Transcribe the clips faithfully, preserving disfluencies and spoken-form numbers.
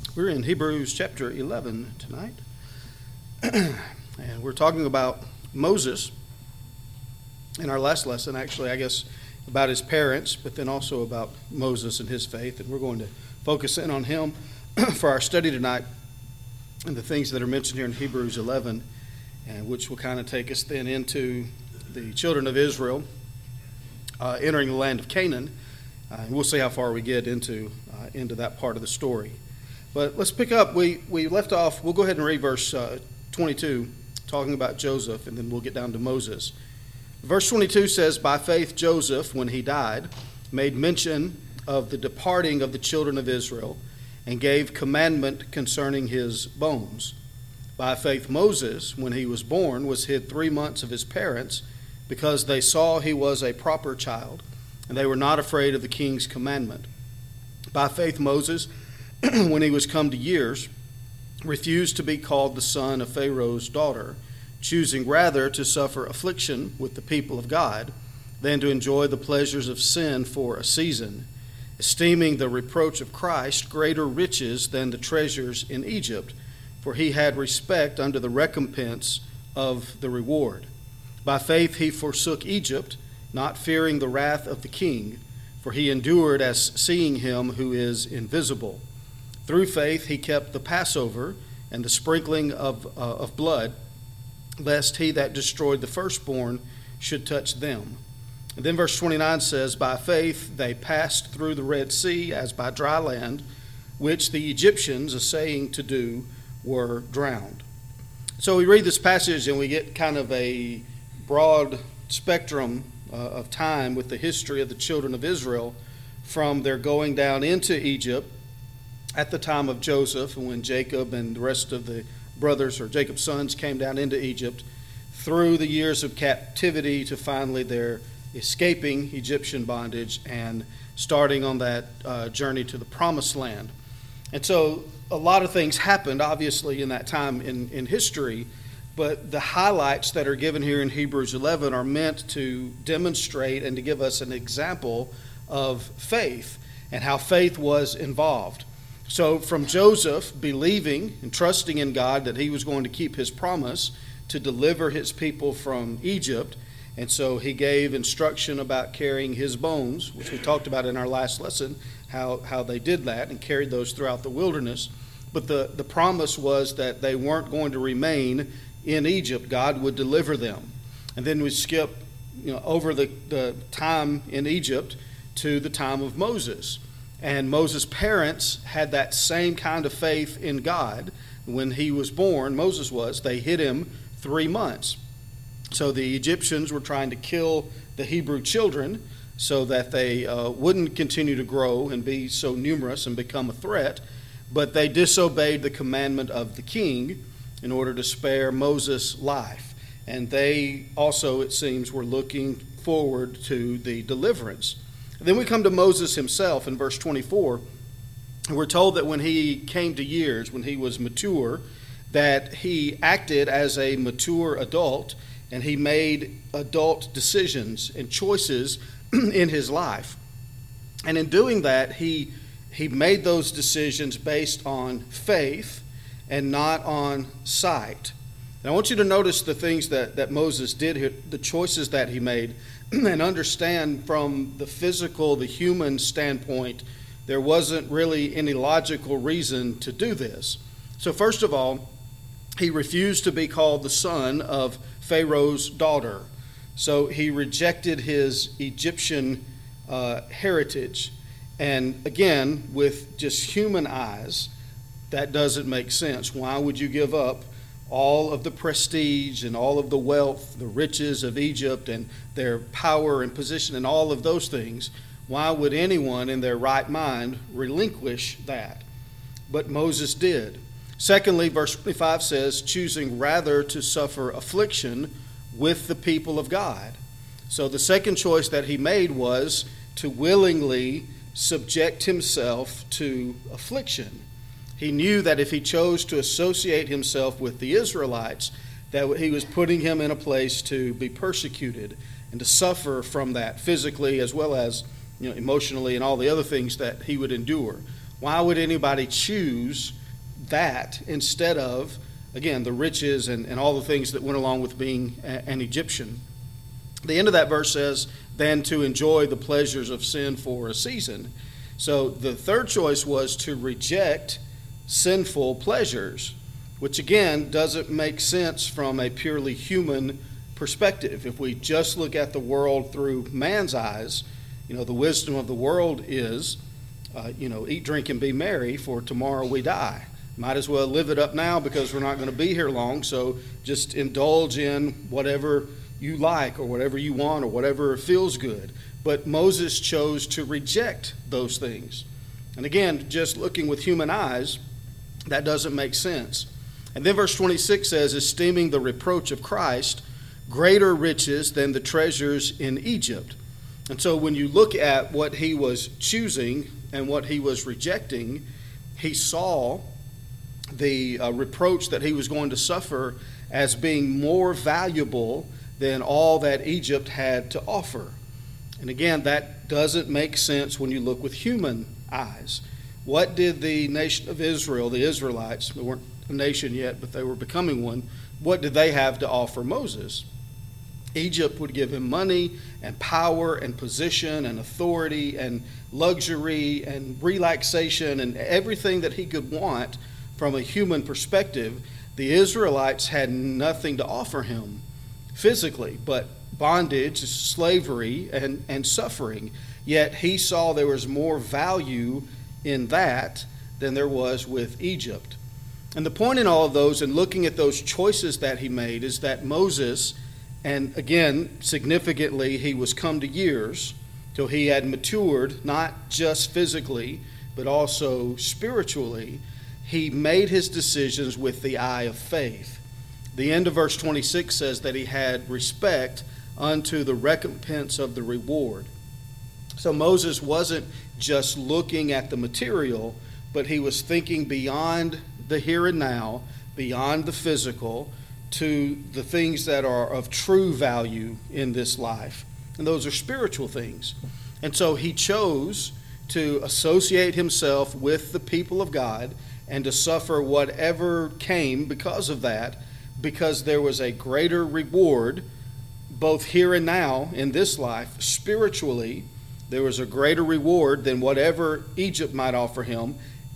We're in Hebrews chapter eleven tonight, and we're talking about Moses in our last lesson, actually, I guess, about his parents, but then also about Moses and his faith, and we're going to focus in on him for our study tonight and the things that are mentioned here in Hebrews eleven, and which will kind of take us then into the children of Israel uh, entering the land of Canaan, uh, and we'll see how far we get into, uh, into that part of the story. But let's pick up. We, we left off, we'll go ahead and read verse uh, twenty-two, talking about Joseph, and then we'll get down to Moses. Verse twenty-two says, "By faith Joseph, when he died, made mention of the departing of the children of Israel, and gave commandment concerning his bones. By faith Moses, when he was born, was hid three months of his parents, because they saw he was a proper child, and they were not afraid of the king's commandment. By faith Moses, when he was come to years, refused to be called the son of Pharaoh's daughter, choosing rather to suffer affliction with the people of God than to enjoy the pleasures of sin for a season, esteeming the reproach of Christ greater riches than the treasures in Egypt, for he had respect unto the recompense of the reward. By faith he forsook Egypt, not fearing the wrath of the king, for he endured as seeing him who is invisible. Through faith he kept the Passover and the sprinkling of, uh, of blood, lest he that destroyed the firstborn should touch them." And then verse twenty-nine says, "By faith they passed through the Red Sea as by dry land, which the Egyptians, essaying to do, were drowned." So we read this passage and we get kind of a broad spectrum uh, of time with the history of the children of Israel, from their going down into Egypt at the time of Joseph, and when Jacob and the rest of the brothers or Jacob's sons came down into Egypt, through the years of captivity to finally their escaping Egyptian bondage and starting on that uh, journey to the promised land. And so a lot of things happened, obviously, in that time in, in history, but the highlights that are given here in Hebrews eleven are meant to demonstrate and to give us an example of faith and how faith was involved. So from Joseph believing and trusting in God that he was going to keep his promise to deliver his people from Egypt, and so he gave instruction about carrying his bones, which we talked about in our last lesson, how, how they did that and carried those throughout the wilderness. But the, the promise was that they weren't going to remain in Egypt. God would deliver them. And then we skip you know, over the, the time in Egypt to the time of Moses. And Moses' parents had that same kind of faith in God. When he was born, Moses was, they hid him three months. So the Egyptians were trying to kill the Hebrew children so that they uh, wouldn't continue to grow and be so numerous and become a threat. But they disobeyed the commandment of the king in order to spare Moses' life. And they also, it seems, were looking forward to the deliverance. Then we come to Moses himself in verse twenty-four. We're told that when he came to years, when he was mature, that he acted as a mature adult and he made adult decisions and choices in his life. And in doing that, he, he made those decisions based on faith and not on sight. And I want you to notice the things that, that Moses did here, the choices that he made, and understand from the physical, the human standpoint, there wasn't really any logical reason to do this. So first of all, he refused to be called the son of Pharaoh's daughter. So he rejected his Egyptian uh, heritage. And again, with just human eyes, that doesn't make sense. Why would you give up all of the prestige and all of the wealth, the riches of Egypt and their power and position and all of those things? Why would anyone in their right mind relinquish that? But Moses did. Secondly, verse twenty-five says, choosing rather to suffer affliction with the people of God. So the second choice that he made was to willingly subject himself to affliction. He knew that if he chose to associate himself with the Israelites, that he was putting him in a place to be persecuted and to suffer from that physically as well as you know, emotionally and all the other things that he would endure. Why would anybody choose that instead of, again, the riches and, and all the things that went along with being a, an Egyptian? The end of that verse says, than to enjoy the pleasures of sin for a season. So the third choice was to reject sinful pleasures, which again doesn't make sense from a purely human perspective. If we just look at the world through man's eyes, you know, the wisdom of the world is, uh, you know, eat, drink, and be merry, for tomorrow we die. Might as well live it up now because we're not going to be here long, so just indulge in whatever you like or whatever you want or whatever feels good. But Moses chose to reject those things. And again, just looking with human eyes, that doesn't make sense. And then verse twenty-six says, esteeming the reproach of Christ greater riches than the treasures in Egypt. And so when you look at what he was choosing and what he was rejecting, he saw the uh, reproach that he was going to suffer as being more valuable than all that Egypt had to offer. And again, that doesn't make sense when you look with human eyes. What did the nation of Israel, the Israelites, they weren't a nation yet, but they were becoming one, what did they have to offer Moses? Egypt would give him money and power and position and authority and luxury and relaxation and everything that he could want from a human perspective. The Israelites had nothing to offer him physically, but bondage, slavery, and, and suffering. Yet he saw there was more value in that than there was with Egypt. And the point in all of those and looking at those choices that he made is that Moses, and again, significantly, he was come to years till he had matured, not just physically, but also spiritually. He made his decisions with the eye of faith. The end of verse twenty-six says that he had respect unto the recompense of the reward. So Moses wasn't just looking at the material, but he was thinking beyond the here and now, beyond the physical, to the things that are of true value in this life. And those are spiritual things. And so he chose to associate himself with the people of God and to suffer whatever came because of that, because there was a greater reward both here and now in this life. Spiritually, there was a greater reward than whatever Egypt might offer him.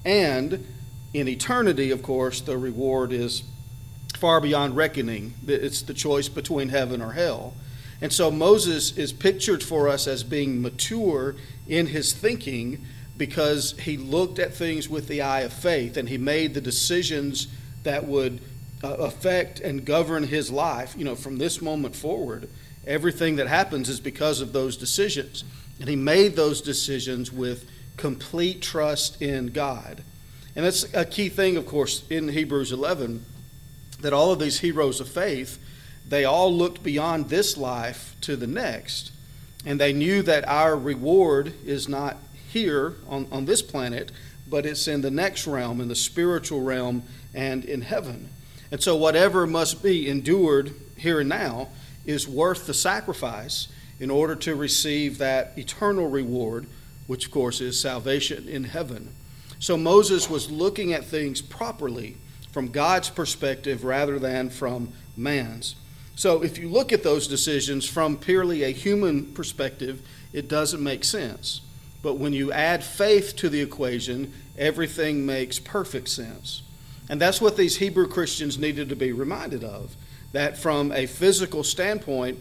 And in eternity, of course, the reward is far beyond reckoning. It's the choice between heaven or hell. And so Moses is pictured for us as being mature in his thinking because he looked at things with the eye of faith and he made the decisions that would uh, affect and govern his life. You know, from this moment forward, everything that happens is because of those decisions. And he made those decisions with complete trust in God. And that's a key thing, of course, in Hebrews eleven, that all of these heroes of faith, they all looked beyond this life to the next. And they knew that our reward is not here on, on this planet, but it's in the next realm, in the spiritual realm and in heaven. And so whatever must be endured here and now is worth the sacrifice in order to receive that eternal reward, which of course is salvation in heaven. So Moses was looking at things properly from God's perspective rather than from man's. So if you look at those decisions from purely a human perspective, it doesn't make sense. But when you add faith to the equation, everything makes perfect sense. And that's what these Hebrew Christians needed to be reminded of, that from a physical standpoint,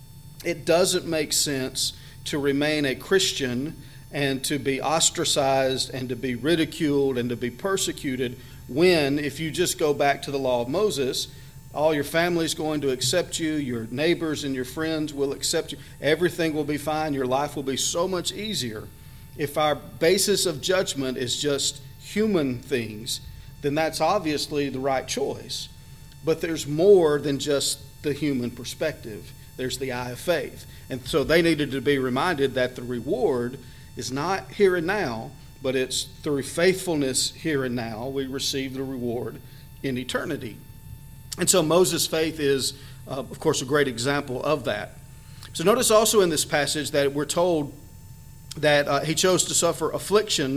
it doesn't make sense to remain a Christian and to be ostracized and to be ridiculed and to be persecuted when, if you just go back to the law of Moses, all your family's going to accept you, your neighbors and your friends will accept you, everything will be fine, your life will be so much easier. If our basis of judgment is just human things, then that's obviously the right choice. But there's more than just the human perspective. There's the eye of faith. And so they needed to be reminded that the reward is not here and now, but it's through faithfulness here and now we receive the reward in eternity. And so Moses' faith is, uh, of course, a great example of that. So notice also in this passage that we're told that uh, he chose to suffer affliction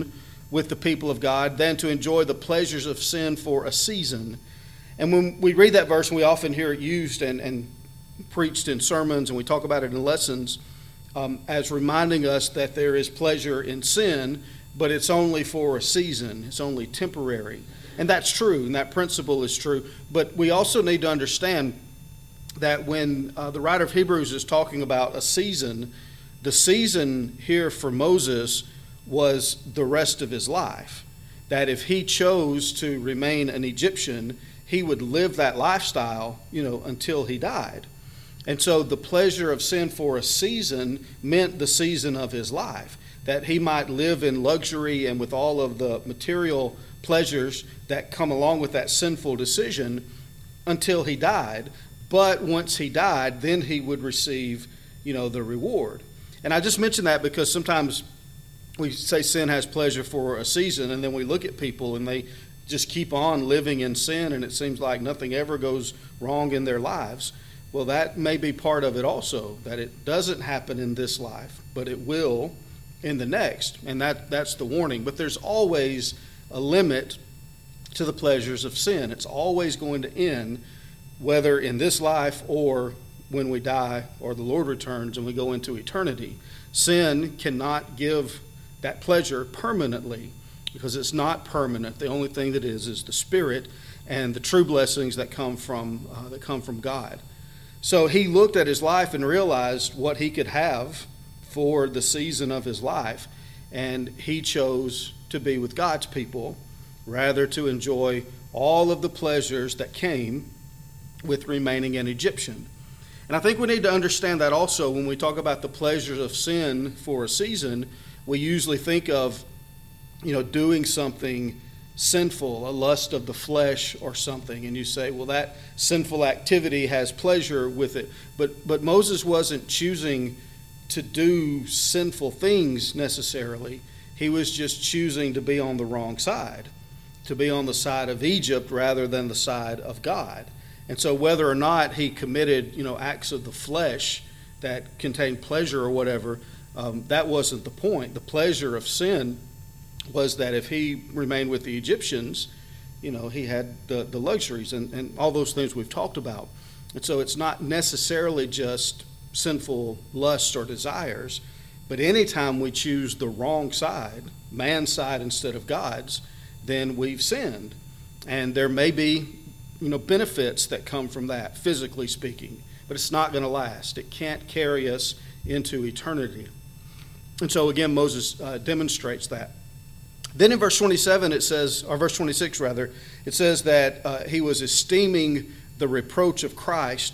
with the people of God than to enjoy the pleasures of sin for a season. And when we read that verse, and we often hear it used and, and preached in sermons, and we talk about it in lessons, um, as reminding us that there is pleasure in sin, but it's only for a season. It's only temporary. And that's true, and that principle is true. But we also need to understand that when uh, the writer of Hebrews is talking about a season, the season here for Moses was the rest of his life. That if he chose to remain an Egyptian, he would live that lifestyle, you know, until he died. And so the pleasure of sin for a season meant the season of his life, that he might live in luxury and with all of the material pleasures that come along with that sinful decision until he died. But once he died, then he would receive, you know, the reward. And I just mention that because sometimes we say sin has pleasure for a season, and then we look at people and they just keep on living in sin, and it seems like nothing ever goes wrong in their lives. Well, that may be part of it also, that it doesn't happen in this life, but it will in the next, and that, that's the warning. But there's always a limit to the pleasures of sin. It's always going to end, whether in this life or when we die or the Lord returns and we go into eternity. Sin cannot give that pleasure permanently, because it's not permanent. The only thing that is is the Spirit and the true blessings that come from uh, that come from God. So he looked at his life and realized what he could have for the season of his life, and he chose to be with God's people rather to enjoy all of the pleasures that came with remaining an Egyptian. And I think we need to understand that also when we talk about the pleasures of sin for a season. We usually think of, you know, doing something sinful, a lust of the flesh or something, and you say, well, that sinful activity has pleasure with it. But but Moses wasn't choosing to do sinful things necessarily. He was just choosing to be on the wrong side, to be on the side of Egypt rather than the side of God. And so whether or not he committed, you know, acts of the flesh that contained pleasure or whatever, um, that wasn't the point. The pleasure of sin was that if he remained with the Egyptians, you know, he had the, the luxuries and, and all those things we've talked about. And so it's not necessarily just sinful lusts or desires, but anytime we choose the wrong side, man's side instead of God's, then we've sinned. And there may be, you know, benefits that come from that, physically speaking, but it's not going to last. It can't carry us into eternity. And so again, Moses uh, demonstrates that. Then in verse twenty-seven, it says, or verse twenty-six rather, it says that uh, he was esteeming the reproach of Christ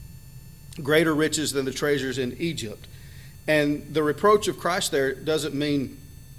greater riches than the treasures in Egypt. And the reproach of Christ there doesn't mean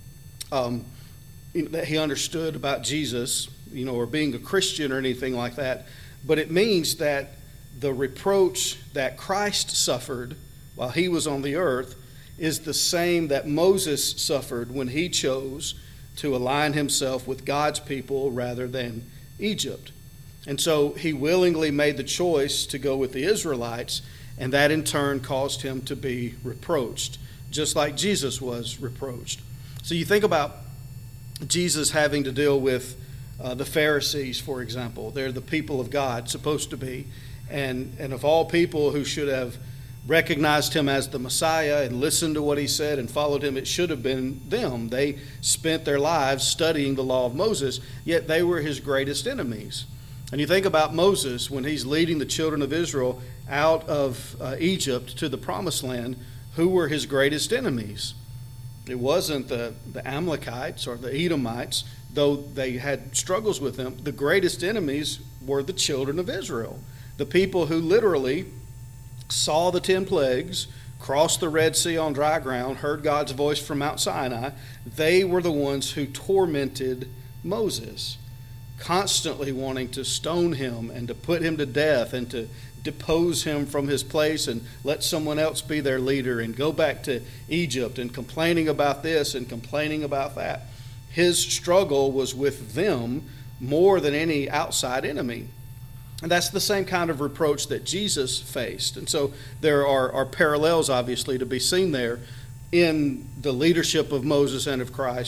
um, that he understood about Jesus, you know, or being a Christian or anything like that, but it means that the reproach that Christ suffered while he was on the earth is the same that Moses suffered when he chose to align himself with God's people rather than Egypt. And so he willingly made the choice to go with the Israelites, and that in turn caused him to be reproached, just like Jesus was reproached. So you think about Jesus having to deal with uh, the Pharisees, for example. They're the people of God, supposed to be. And, and of all people who should have recognized him as the Messiah and listened to what he said and followed him, it should have been them. They spent their lives studying the law of Moses, yet they were his greatest enemies. And you think about Moses when he's leading the children of Israel out of uh, Egypt to the promised land, who were his greatest enemies? It wasn't the, the Amalekites or the Edomites, though they had struggles with them. The greatest enemies were the children of Israel, the people who literally saw the ten plagues, crossed the Red Sea on dry ground, heard God's voice from Mount Sinai. They were the ones who tormented Moses, constantly wanting to stone him and to put him to death and to depose him from his place and let someone else be their leader and go back to Egypt, and complaining about this and complaining about that. His struggle was with them more than any outside enemy. And that's the same kind of reproach that Jesus faced. And so there are, are parallels, obviously, to be seen there in the leadership of Moses and of Christ,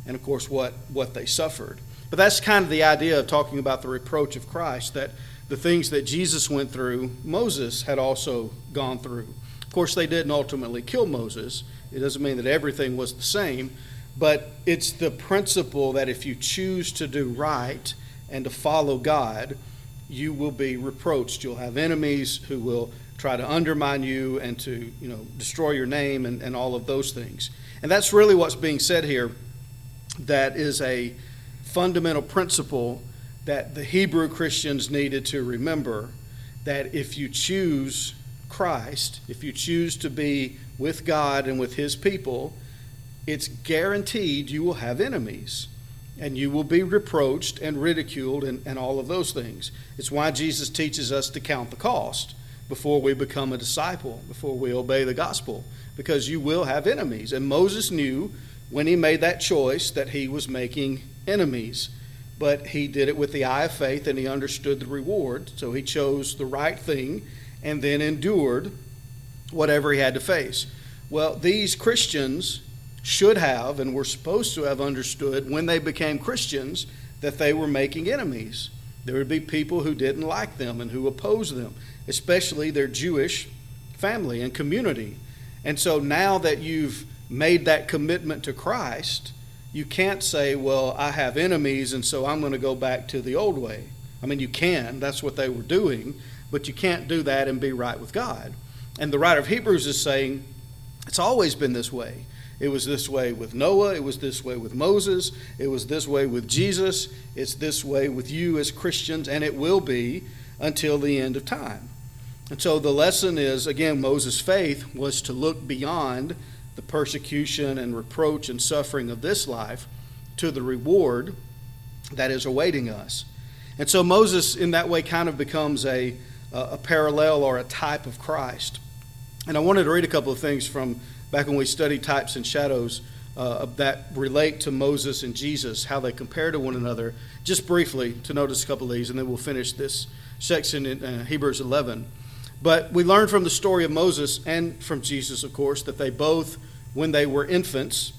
and of course what, what they suffered. But that's kind of the idea of talking about the reproach of Christ, that the things that Jesus went through, Moses had also gone through. Of course, they didn't ultimately kill Moses. It doesn't mean that everything was the same, but it's the principle that if you choose to do right and to follow God, you will be reproached. You'll have enemies who will try to undermine you and to, you know, destroy your name and, and all of those things. And that's really what's being said here. That is a fundamental principle that the Hebrew Christians needed to remember, that if you choose Christ, if you choose to be with God and with his people, it's guaranteed you will have enemies and you will be reproached and ridiculed and, and all of those things. It's why Jesus teaches us to count the cost before we become a disciple, before we obey the gospel, because you will have enemies. And Moses knew when he made that choice that he was making enemies, but he did it with the eye of faith and he understood the reward. So he chose the right thing and then endured whatever he had to face. Well, these Christians should have and were supposed to have understood when they became Christians that they were making enemies. There would be people who didn't like them and who opposed them, especially their Jewish family and community. And so now that you've made that commitment to Christ, you can't say, well, I have enemies and so I'm going to go back to the old way. I mean, you can. That's what they were doing. But you can't do that and be right with God. And the writer of Hebrews is saying, it's always been this way. It was this way with Noah. It was this way with Moses. It was this way with Jesus. It's this way with you as Christians, and it will be until the end of time. And so the lesson is, again, Moses' faith was to look beyond the persecution and reproach and suffering of this life to the reward that is awaiting us. And so Moses, in that way, kind of becomes a, a parallel or a type of Christ. And I wanted to read a couple of things from back when we studied types and shadows uh, that relate to Moses and Jesus, how they compare to one another, just briefly to notice a couple of these, and then we'll finish this section in uh, Hebrews eleven. But we learn from the story of Moses and from Jesus, of course, that they both, when they were infants,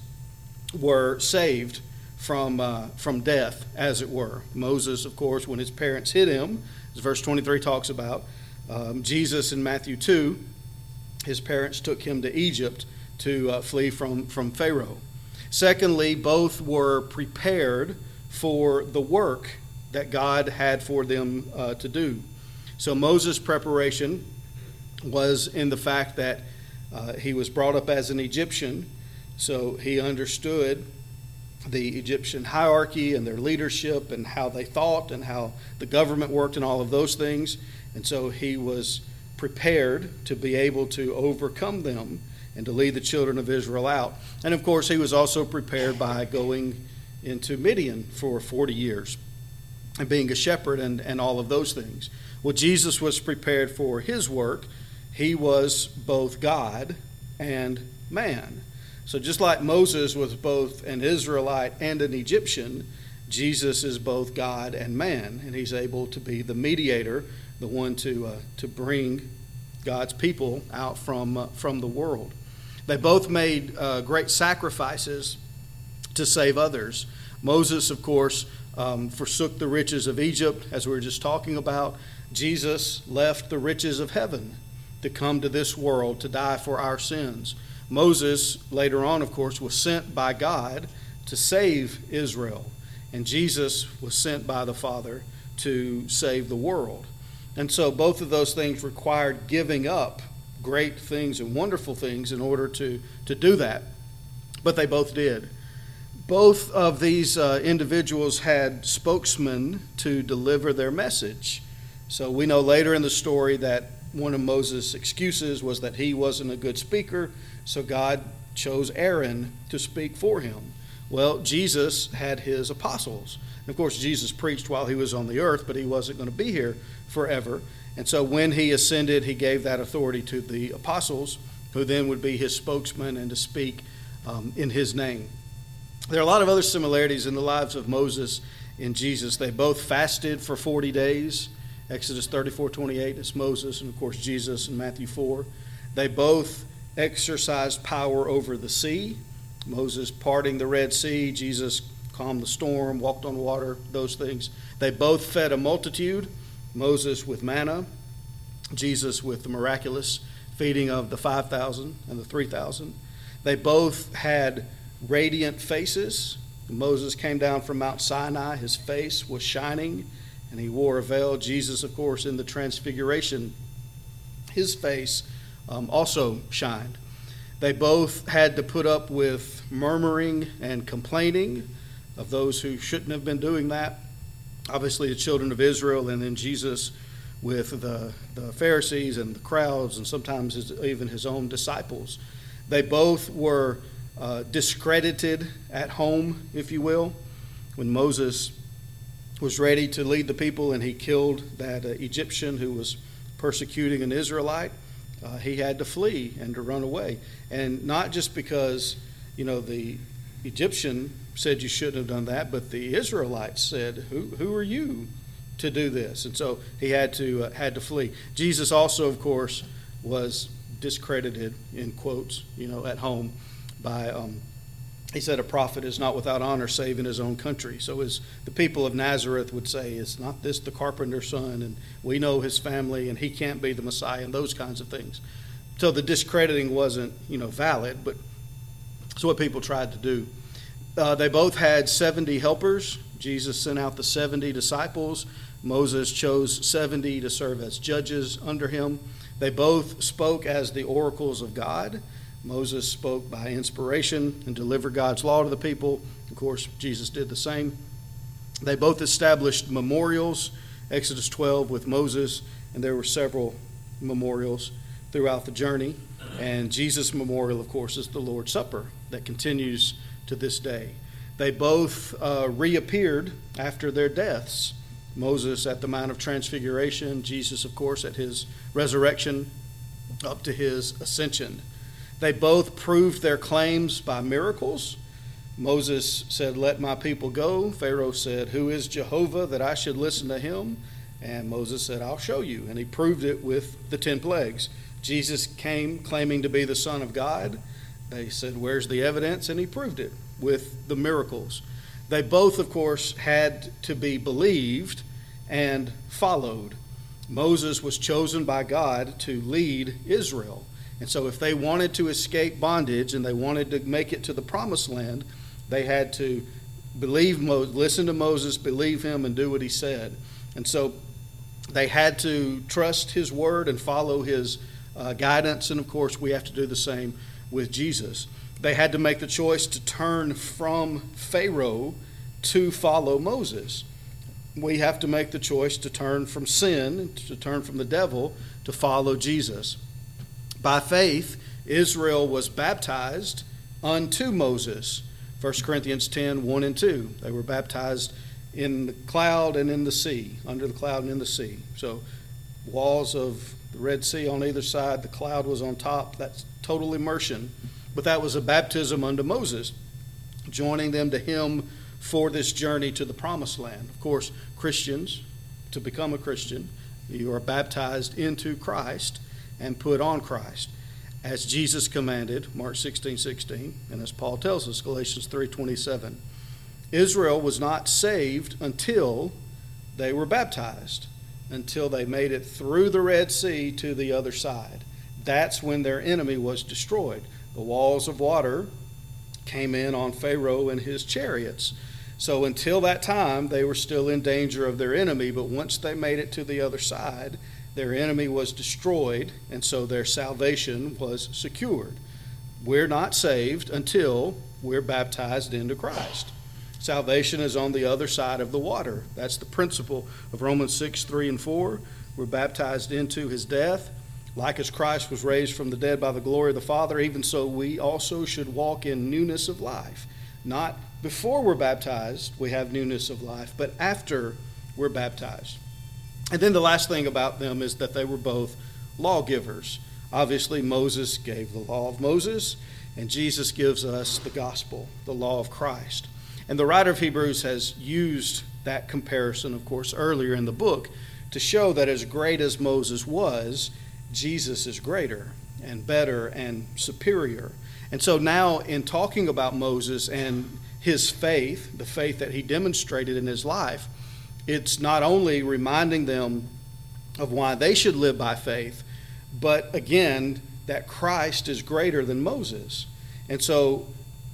were saved from uh, from death, as it were. Moses, of course, when his parents hid him, as verse twenty-three talks about. Um, Jesus in Matthew two, his parents took him to Egypt to uh, flee from, from Pharaoh. Secondly, both were prepared for the work that God had for them uh, to do. So Moses' preparation was in the fact that uh, he was brought up as an Egyptian, so he understood the Egyptian hierarchy and their leadership and how they thought and how the government worked and all of those things. And so he was prepared to be able to overcome them and to lead the children of Israel out. And of course, he was also prepared by going into Midian for forty years and being a shepherd and, and all of those things. Well, Jesus was prepared for his work. He was both God and man. So just like Moses was both an Israelite and an Egyptian, Jesus is both God and man, and he's able to be the mediator, the one to uh, to bring God's people out from uh, from the world. They both made uh, great sacrifices to save others. Moses, of course, um, forsook the riches of Egypt, as we were just talking about. Jesus left the riches of heaven to come to this world to die for our sins. Moses, later on, of course, was sent by God to save Israel, and Jesus was sent by the Father to save the world. And so both of those things required giving up great things and wonderful things in order to, to do that. But they both did. Both of these uh, individuals had spokesmen to deliver their message. So we know later in the story that one of Moses' excuses was that he wasn't a good speaker, so God chose Aaron to speak for him. Well, Jesus had his apostles. And of course, Jesus preached while he was on the earth, but he wasn't going to be here forever. And so when he ascended, he gave that authority to the apostles, who then would be his spokesman and to speak um, in his name. There are a lot of other similarities in the lives of Moses and Jesus. They both fasted for forty days. Exodus thirty-four twenty-eight is Moses, and of course Jesus in Matthew four. They both exercised power over the sea. Moses parting the Red Sea, Jesus calmed the storm, walked on water, those things. They both fed a multitude, Moses with manna, Jesus with the miraculous feeding of the five thousand and the three thousand. They both had radiant faces. Moses came down from Mount Sinai. His face was shining, and he wore a veil. Jesus, of course, in the transfiguration, his face um, also shined. They both had to put up with murmuring and complaining of those who shouldn't have been doing that. Obviously, the children of Israel, and then Jesus with the, the Pharisees and the crowds, and sometimes his, even his own disciples. They both were uh, discredited at home, if you will. When Moses was ready to lead the people and he killed that uh, Egyptian who was persecuting an Israelite, uh, he had to flee and to run away. And not just because, you know, the Egyptian said you shouldn't have done that, but the Israelites said, who, who are you to do this? And so he had to uh, had to flee. Jesus also, of course, was discredited, in quotes, you know, at home by, um, he said, a prophet is not without honor save in his own country. So as the people of Nazareth would say, is not this the carpenter's son? And we know his family, and he can't be the Messiah, and those kinds of things. So the discrediting wasn't, you know, valid, but it's what people tried to do. Uh, they both had seventy helpers. Jesus sent out the seventy disciples. Moses chose seventy to serve as judges under him. They both spoke as the oracles of God. Moses spoke by inspiration and delivered God's law to the people. Of course, Jesus did the same. They both established memorials, Exodus twelve with Moses, and there were several memorials throughout the journey. And Jesus' memorial, of course, is the Lord's Supper that continues to this day. They both uh, reappeared after their deaths. Moses at the Mount of Transfiguration, Jesus, of course, at his resurrection up to his ascension. They both proved their claims by miracles. Moses said, "Let my people go." Pharaoh said, "Who is Jehovah that I should listen to him?" And Moses said, "I'll show you." And he proved it with the ten plagues. Jesus came claiming to be the Son of God. They said, "Where's the evidence?" And he proved it with the miracles. They both, of course, had to be believed and followed. Moses was chosen by God to lead Israel. And so if they wanted to escape bondage and they wanted to make it to the promised land, they had to believe, Mo- listen to Moses, believe him, and do what he said. And so they had to trust his word and follow his uh, guidance. And of course, we have to do the same with Jesus. They had to make the choice to turn from Pharaoh to follow Moses. We have to make the choice to turn from sin, to turn from the devil, to follow Jesus. By faith, Israel was baptized unto Moses. First Corinthians ten, one and two. They were baptized in the cloud and in the sea, under the cloud and in the sea. So walls of the Red Sea on either side, the cloud was on top. That's total immersion. But that was a baptism unto Moses, joining them to him for this journey to the promised land. Of course, Christians, to become a Christian, you are baptized into Christ and put on Christ, as Jesus commanded, Mark sixteen sixteen, and as Paul tells us, Galatians three twenty-seven. Israel was not saved until they were baptized, until they made it through the Red Sea to the other side. That's when their enemy was destroyed. The walls of water came in on Pharaoh and his chariots. So until that time, they were still in danger of their enemy, but once they made it to the other side, their enemy was destroyed, and so their salvation was secured. We're not saved until we're baptized into Christ. Salvation is on the other side of the water. That's the principle of Romans six, three and four. We're baptized into his death. Like as Christ was raised from the dead by the glory of the Father, even so we also should walk in newness of life. Not before we're baptized, we have newness of life, but after we're baptized. And then the last thing about them is that they were both lawgivers. Obviously, Moses gave the law of Moses, and Jesus gives us the gospel, the law of Christ. And the writer of Hebrews has used that comparison, of course, earlier in the book to show that as great as Moses was, Jesus is greater and better and superior. And so now in talking about Moses and his faith, the faith that he demonstrated in his life, it's not only reminding them of why they should live by faith, but again, that Christ is greater than Moses. And so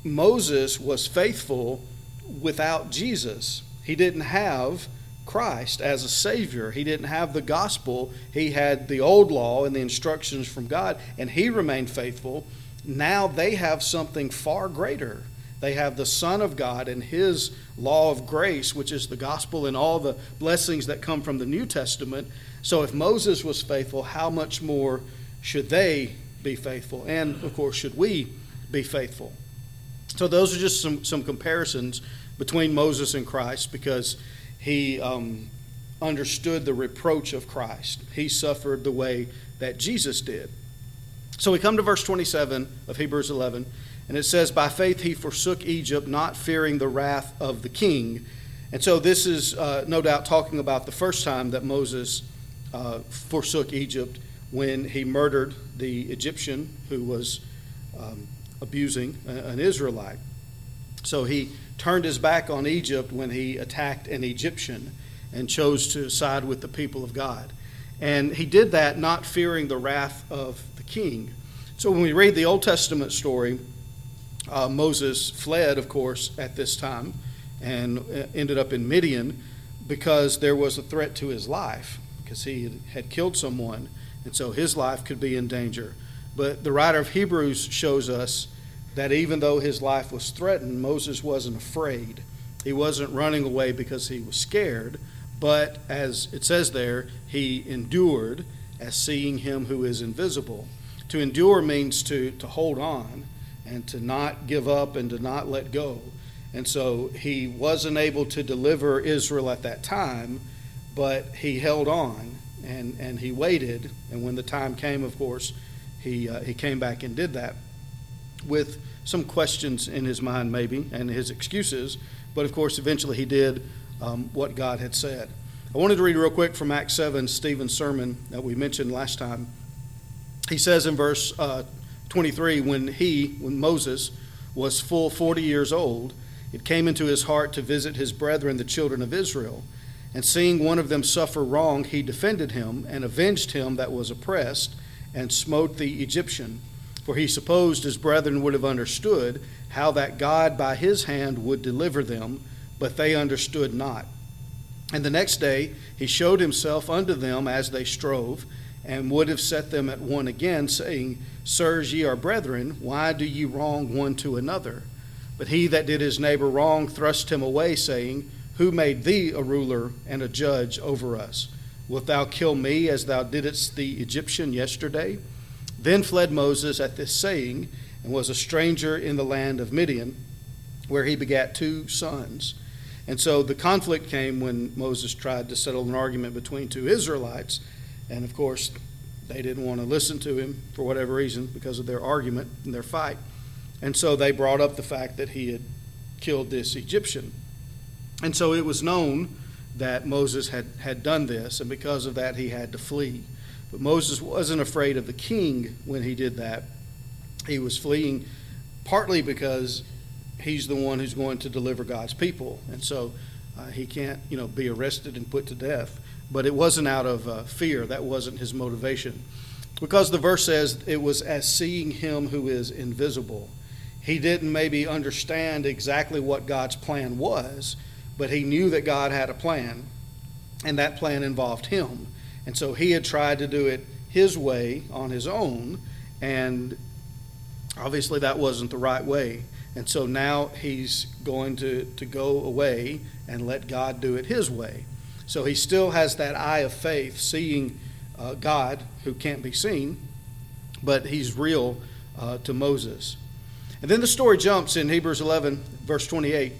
Moses was faithful without Jesus. He didn't have Christ as a Savior. He didn't have the gospel. He had the old law and the instructions from God, and he remained faithful. Now they have something far greater. They have the Son of God and his law of grace, which is the gospel and all the blessings that come from the New Testament. So if Moses was faithful, how much more should they be faithful? And, of course, should we be faithful? So those are just some, some comparisons between Moses and Christ, because he um, understood the reproach of Christ. He suffered the way that Jesus did. So we come to verse twenty-seven of Hebrews eleven, and it says, "By faith he forsook Egypt, not fearing the wrath of the king." And so this is uh, no doubt talking about the first time that Moses uh, forsook Egypt, when he murdered the Egyptian who was um, abusing an Israelite. So he turned his back on Egypt when he attacked an Egyptian and chose to side with the people of God. And he did that not fearing the wrath of the king. So when we read the Old Testament story, uh, Moses fled, of course, at this time and ended up in Midian because there was a threat to his life, because he had killed someone, and so his life could be in danger. But the writer of Hebrews shows us that even though his life was threatened, Moses wasn't afraid. He wasn't running away because he was scared, but as it says there, he endured as seeing him who is invisible. To endure means to, to hold on and to not give up and to not let go. And so he wasn't able to deliver Israel at that time, but he held on and, and he waited. And when the time came, of course, he uh, he came back and did that, with some questions in his mind maybe and his excuses, but of course eventually he did um, what God had said. I wanted to read real quick from Acts seven, Stephen's sermon that we mentioned last time. He says in verse uh, twenty-three, when he, when Moses was full forty years old, it came into his heart to visit his brethren, the children of Israel. And seeing one of them suffer wrong, he defended him and avenged him that was oppressed, and smote the Egyptian. For he supposed his brethren would have understood how that God by his hand would deliver them, but they understood not. And the next day he showed himself unto them as they strove, and would have set them at one again, saying, Sirs, ye are brethren, why do ye wrong one to another? But he that did his neighbor wrong thrust him away, saying, Who made thee a ruler and a judge over us? Wilt thou kill me as thou didst the Egyptian yesterday? Then fled Moses at this saying, and was a stranger in the land of Midian, where he begat two sons. And so the conflict came when Moses tried to settle an argument between two Israelites. And of course, they didn't want to listen to him for whatever reason, because of their argument and their fight. And so they brought up the fact that he had killed this Egyptian. And so it was known that Moses had, had done this, and because of that he had to flee. But Moses wasn't afraid of the king when he did that. He was fleeing partly because he's the one who's going to deliver God's people, and so uh, he can't, you know, be arrested and put to death. But it wasn't out of uh, fear. That wasn't his motivation. Because the verse says it was as seeing him who is invisible. He didn't maybe understand exactly what God's plan was, but he knew that God had a plan, and that plan involved him. And so he had tried to do it his way on his own, and obviously that wasn't the right way. And so now he's going to, to go away and let God do it his way. So he still has that eye of faith, seeing uh, God who can't be seen, but he's real uh, to Moses. And then the story jumps in Hebrews eleven, verse twenty-eight.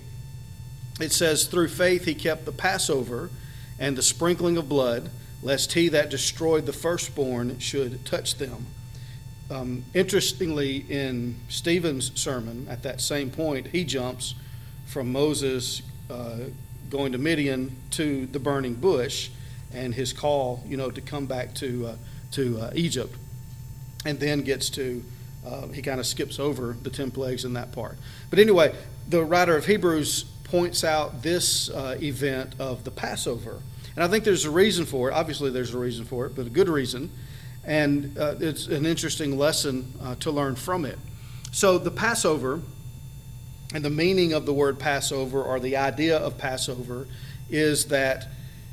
It says, Through faith he kept the Passover and the sprinkling of blood, lest he that destroyed the firstborn should touch them. Um, interestingly, in Stephen's sermon, at that same point, he jumps from Moses uh, going to Midian to the burning bush and his call, you know, to come back to uh, to uh, Egypt, and then gets to Uh, he kind of skips over the ten plagues in that part. But anyway, the writer of Hebrews points out this uh, event of the Passover. And I think there's a reason for it. Obviously, there's a reason for it, but a good reason. And uh, it's an interesting lesson uh, to learn from it. So the Passover, and the meaning of the word Passover, or the idea of Passover, is that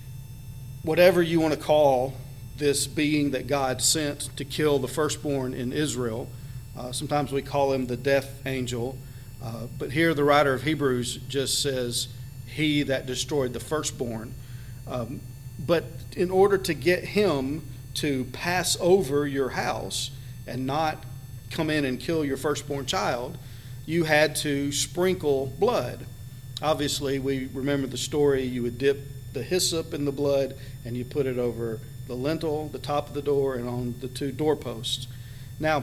whatever you want to call this being that God sent to kill the firstborn in Israel, uh, sometimes we call him the death angel, uh, but here the writer of Hebrews just says, he that destroyed the firstborn. Um, but in order to get him to pass over your house and not come in and kill your firstborn child, you had to sprinkle blood. Obviously, we remember the story. You would dip the hyssop in the blood and you put it over the lintel, the top of the door, and on the two doorposts. Now,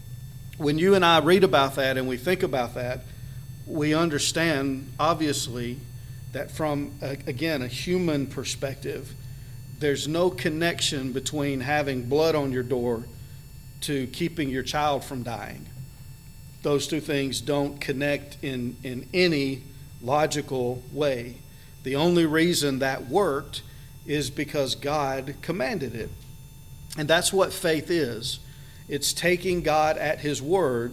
when you and I read about that and we think about that, we understand, obviously, that from, uh, again, a human perspective, there's no connection between having blood on your door to keeping your child from dying. Those two things don't connect in, in any logical way. The only reason that worked is because God commanded it. And that's what faith is. It's taking God at his word,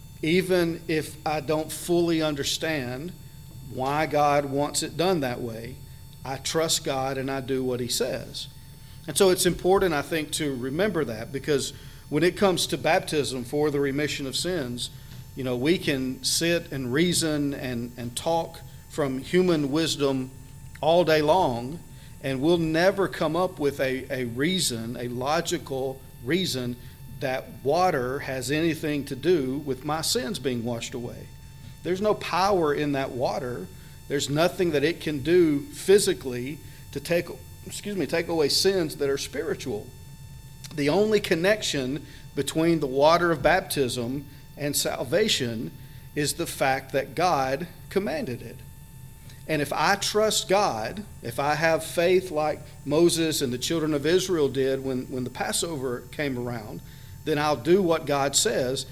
even if I don't fully understand why God wants it done that way. I trust God and I do what he says. And so it's important, I think, to remember that, because when it comes to baptism for the remission of sins, you know, we can sit and reason and, and talk from human wisdom all day long, and we'll never come up with a, a reason, a logical reason that water has anything to do with my sins being washed away. There's no power in that water. There's nothing that it can do physically to take, excuse me, take away sins that are spiritual. The only connection between the water of baptism and salvation is the fact that God commanded it. And if I trust God, if I have faith like Moses and the children of Israel did when, when the Passover came around, then I'll do what God says,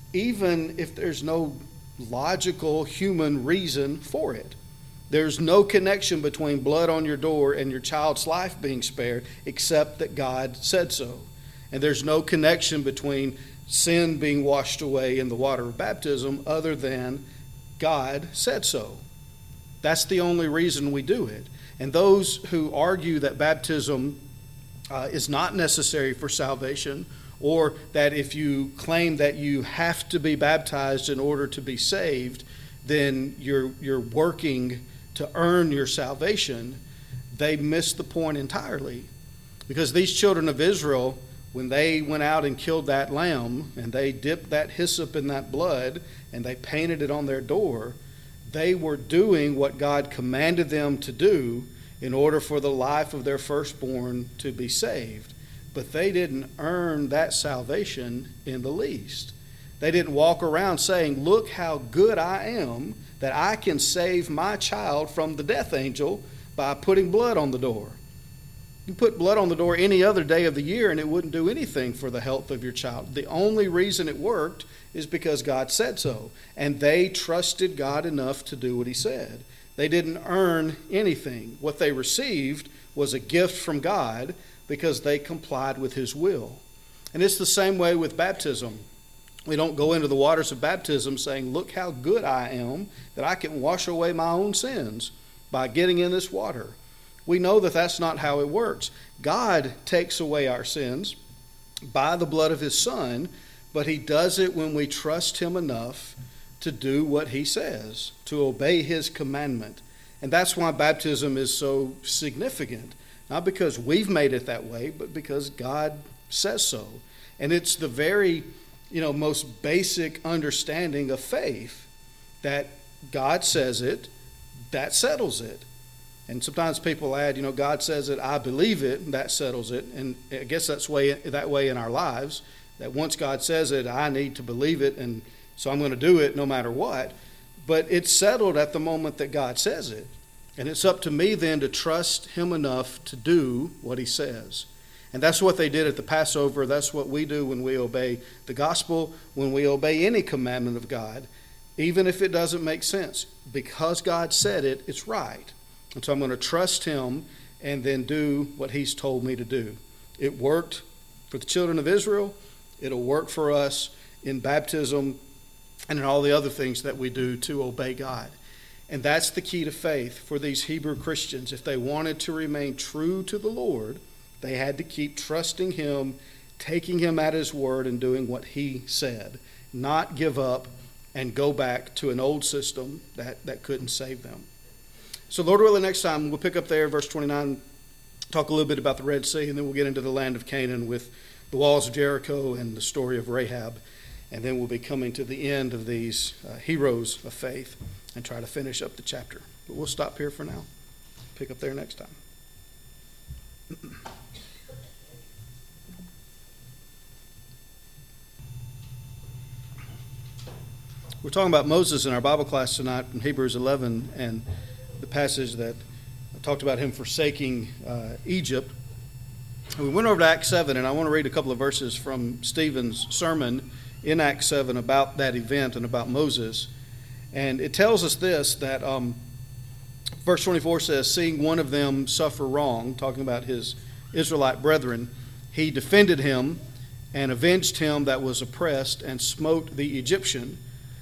even if there's no logical human reason for it. There's no connection between blood on your door and your child's life being spared, except that God said so. And there's no connection between sin being washed away in the water of baptism other than God said so. That's the only reason we do it. And those who argue that baptism uh, is not necessary for salvation, or that if you claim that you have to be baptized in order to be saved, then you're you're working to earn your salvation, they miss the point entirely. Because these children of Israel, when they went out and killed that lamb, and they dipped that hyssop in that blood, and they painted it on their door, they were doing what God commanded them to do in order for the life of their firstborn to be saved. But they didn't earn that salvation in the least. They didn't walk around saying, look how good I am that I can save my child from the death angel by putting blood on the door. You put blood on the door any other day of the year and it wouldn't do anything for the health of your child. The only reason it worked is because God said so. And they trusted God enough to do what he said. They didn't earn anything. What they received was a gift from God because they complied with his will. And it's the same way with baptism. We don't go into the waters of baptism saying, look how good I am that I can wash away my own sins by getting in this water. We know that that's not how it works. God takes away our sins by the blood of his Son, but he does it when we trust him enough to do what he says, to obey his commandment. And that's why baptism is so significant. Not because we've made it that way, but because God says so. And it's the very, you know, most basic understanding of faith that God says it, that settles it. And sometimes people add, you know, God says it, I believe it, and that settles it. And I guess that's way that way in our lives, that once God says it, I need to believe it, and so I'm going to do it no matter what. But it's settled at the moment that God says it. And it's up to me then to trust him enough to do what he says. And that's what they did at the Passover. That's what we do when we obey the gospel, when we obey any commandment of God, even if it doesn't make sense. Because God said it, it's right. And so I'm going to trust him and then do what he's told me to do. It worked for the children of Israel. It'll work for us in baptism and in all the other things that we do to obey God. And that's the key to faith for these Hebrew Christians. If they wanted to remain true to the Lord, they had to keep trusting him, taking him at his word, and doing what he said. Not give up and go back to an old system that, that couldn't save them. So Lord willing, next time we'll pick up there, verse twenty-nine, talk a little bit about the Red Sea, and then we'll get into the land of Canaan with the walls of Jericho and the story of Rahab. And then we'll be coming to the end of these uh, heroes of faith and try to finish up the chapter. But we'll stop here for now. Pick up there next time. We're talking about Moses in our Bible class tonight in Hebrews eleven, and the passage that talked about him forsaking uh, Egypt. And we went over to Acts seven, and I want to read a couple of verses from Stephen's sermon in Acts seven about that event and about Moses. And it tells us this, that um, verse twenty-four says, seeing one of them suffer wrong, talking about his Israelite brethren, he defended him and avenged him that was oppressed and smote the Egyptian.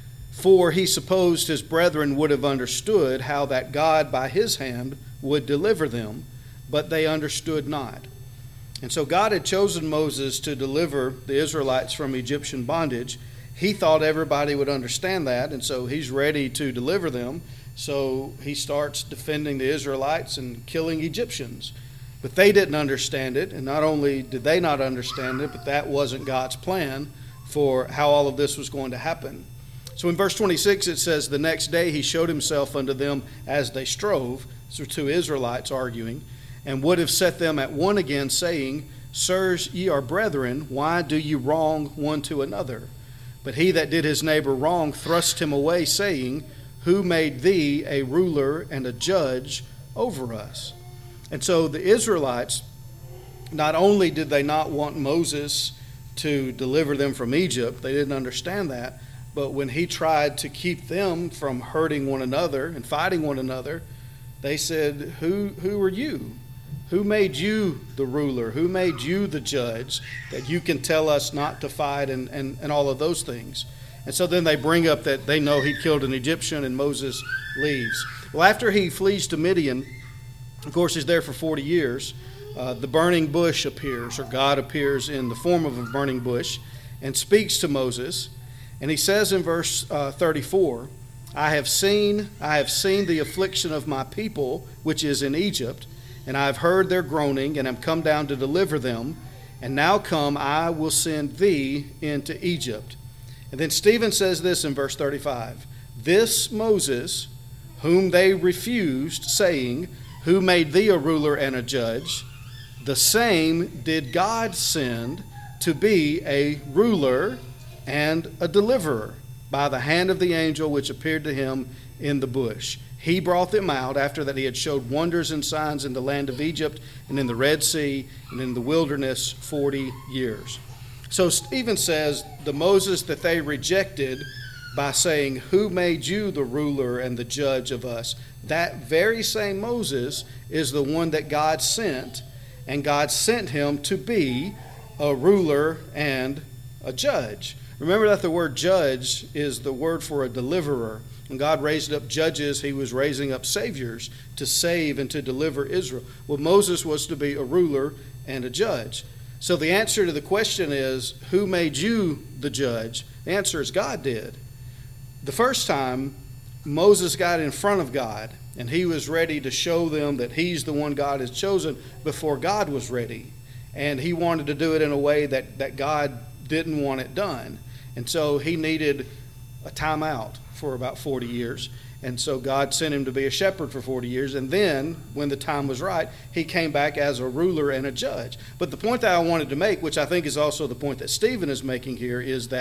For he supposed his brethren would have understood how that God by his hand would deliver them, but they understood not. And so God had chosen Moses to deliver the Israelites from Egyptian bondage. He thought everybody would understand that, and so he's ready to deliver them. So he starts defending the Israelites and killing Egyptians. But they didn't understand it, and not only did they not understand it, but that wasn't God's plan for how all of this was going to happen. So in verse twenty-six it says, the next day he showed himself unto them as they strove, so two Israelites arguing, and would have set them at one again, saying, sirs, ye are brethren, why do ye wrong one to another? But he that did his neighbor wrong thrust him away, saying, who made thee a ruler and a judge over us? And so the Israelites, not only did they not want Moses to deliver them from Egypt, they didn't understand that, but when he tried to keep them from hurting one another and fighting one another, they said, who, who are you? Who made you the ruler? Who made you the judge that you can tell us not to fight and, and, and all of those things? And so then they bring up that they know he killed an Egyptian, and Moses leaves. Well, after he flees to Midian, of course, he's there for forty years. Uh, the burning bush appears, or God appears in the form of a burning bush and speaks to Moses. And he says in verse uh, thirty-four, I have seen, I have seen the affliction of my people, which is in Egypt, and I have heard their groaning, and am come down to deliver them. And now come, I will send thee into Egypt. And then Stephen says this in verse thirty-five, this Moses, whom they refused, saying, who made thee a ruler and a judge? The same did God send to be a ruler and a deliverer by the hand of the angel which appeared to him in the bush. He brought them out after that he had showed wonders and signs in the land of Egypt and in the Red Sea and in the wilderness forty years. So Stephen says the Moses that they rejected by saying, who made you the ruler and the judge of us? That very same Moses is the one that God sent, and God sent him to be a ruler and a judge. Remember that the word judge is the word for a deliverer. When God raised up judges, he was raising up saviors to save and to deliver Israel. Well, Moses was to be a ruler and a judge. So the answer to the question is, who made you the judge? The answer is God did. The first time, Moses got in front of God, and he was ready to show them that he's the one God has chosen before God was ready. And he wanted to do it in a way that, that God didn't want it done. And so he needed a timeout for about forty years. And so God sent him to be a shepherd for forty years. And then, when the time was right, he came back as a ruler and a judge. But the point that I wanted to make, which I think is also the point that Stephen is making here, is that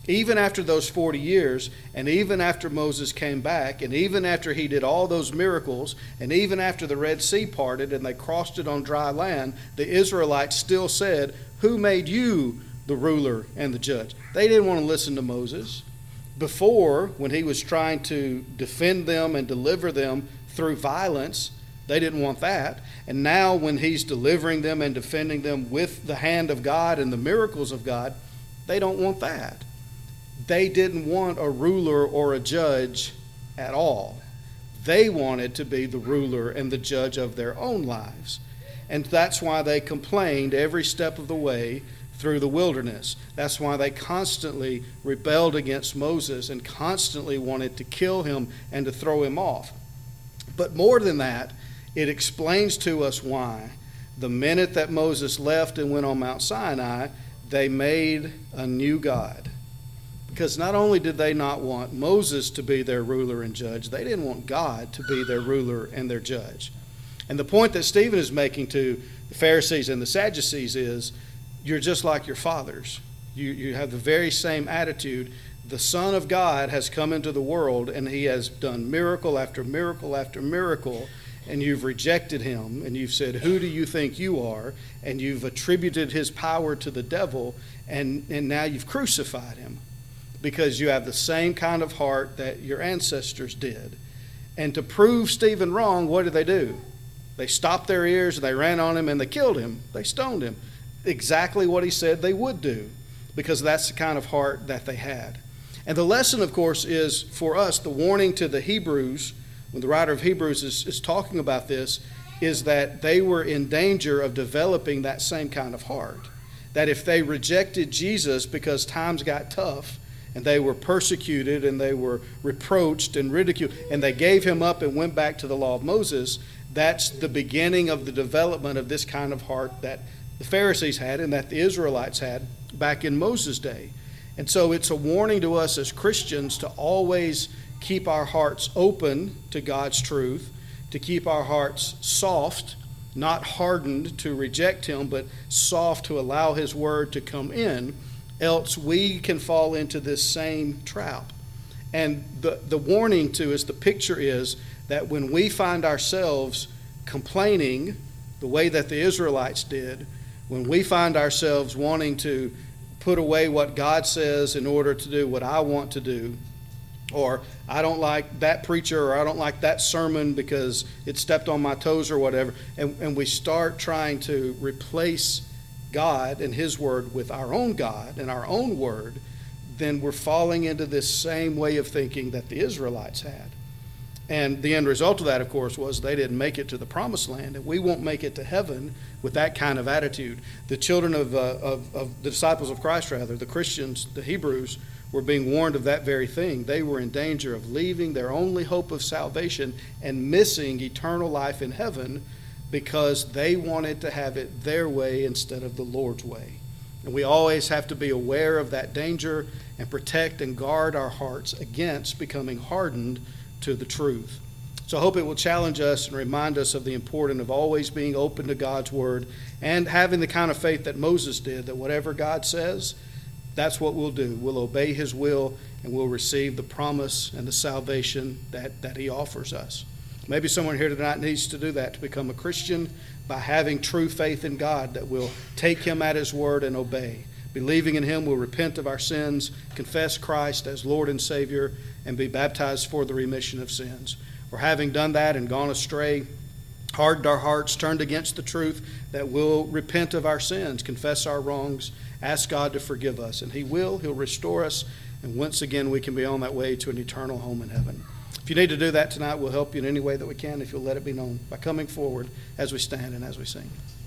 Even after those forty years, and even after Moses came back, and even after he did all those miracles, and even after the Red Sea parted and they crossed it on dry land, the Israelites still said, "Who made you the ruler and the judge?" They didn't want to listen to Moses. Before, when he was trying to defend them and deliver them through violence, they didn't want that. And now when he's delivering them and defending them with the hand of God and the miracles of God, they don't want that. They didn't want a ruler or a judge at all. They wanted to be the ruler and the judge of their own lives. And that's why they complained every step of the way through the wilderness. That's why they constantly rebelled against Moses and constantly wanted to kill him and to throw him off. But more than that, it explains to us why the minute that Moses left and went on Mount Sinai, they made a new God. Because not only did they not want Moses to be their ruler and judge, they didn't want God to be their ruler and their judge. And the point that Stephen is making to the Pharisees and the Sadducees is, you're just like your fathers. You, you have the very same attitude. The Son of God has come into the world, and he has done miracle after miracle after miracle, and you've rejected him, and you've said, "Who do you think you are?" And you've attributed his power to the devil, and, and now you've crucified him, because you have the same kind of heart that your ancestors did. And to prove Stephen wrong, what did they do? They stopped their ears, and they ran on him, and they killed him. They stoned him. Exactly what he said they would do, because that's the kind of heart that they had. And the lesson, of course, is for us, the warning to the Hebrews, when the writer of Hebrews is, is talking about this, is that they were in danger of developing that same kind of heart. That if they rejected Jesus because times got tough, and they were persecuted, and they were reproached and ridiculed, and they gave him up and went back to the law of Moses, that's the beginning of the development of this kind of heart that the Pharisees had and that the Israelites had back in Moses' day. And so it's a warning to us as Christians to always keep our hearts open to God's truth, to keep our hearts soft, not hardened to reject him, but soft to allow his word to come in, else we can fall into this same trap. And the, the warning to us, the picture is that when we find ourselves complaining the way that the Israelites did, when we find ourselves wanting to put away what God says in order to do what I want to do, or I don't like that preacher, or I don't like that sermon because it stepped on my toes or whatever, and, and we start trying to replace God and his word with our own God and our own word, then we're falling into this same way of thinking that the Israelites had. And the end result of that, of course, was they didn't make it to the promised land, and we won't make it to heaven with that kind of attitude. The children of, uh, of, of the disciples of Christ, rather, the Christians, the Hebrews, were being warned of that very thing. They were in danger of leaving their only hope of salvation and missing eternal life in heaven because they wanted to have it their way instead of the Lord's way. And we always have to be aware of that danger and protect and guard our hearts against becoming hardened to the truth. So I hope it will challenge us and remind us of the importance of always being open to God's word and having the kind of faith that Moses did, that whatever God says, that's what we'll do. We'll obey his will, and we'll receive the promise and the salvation that, that he offers us. Maybe someone here tonight needs to do that, to become a Christian by having true faith in God, that will take him at his word and obey. Believing in him, we'll repent of our sins, confess Christ as Lord and Savior, and be baptized for the remission of sins. Or having done that and gone astray, hardened our hearts, turned against the truth, that we'll repent of our sins, confess our wrongs, ask God to forgive us. And he will. He'll restore us. And once again, we can be on that way to an eternal home in heaven. If you need to do that tonight, we'll help you in any way that we can if you'll let it be known by coming forward as we stand and as we sing.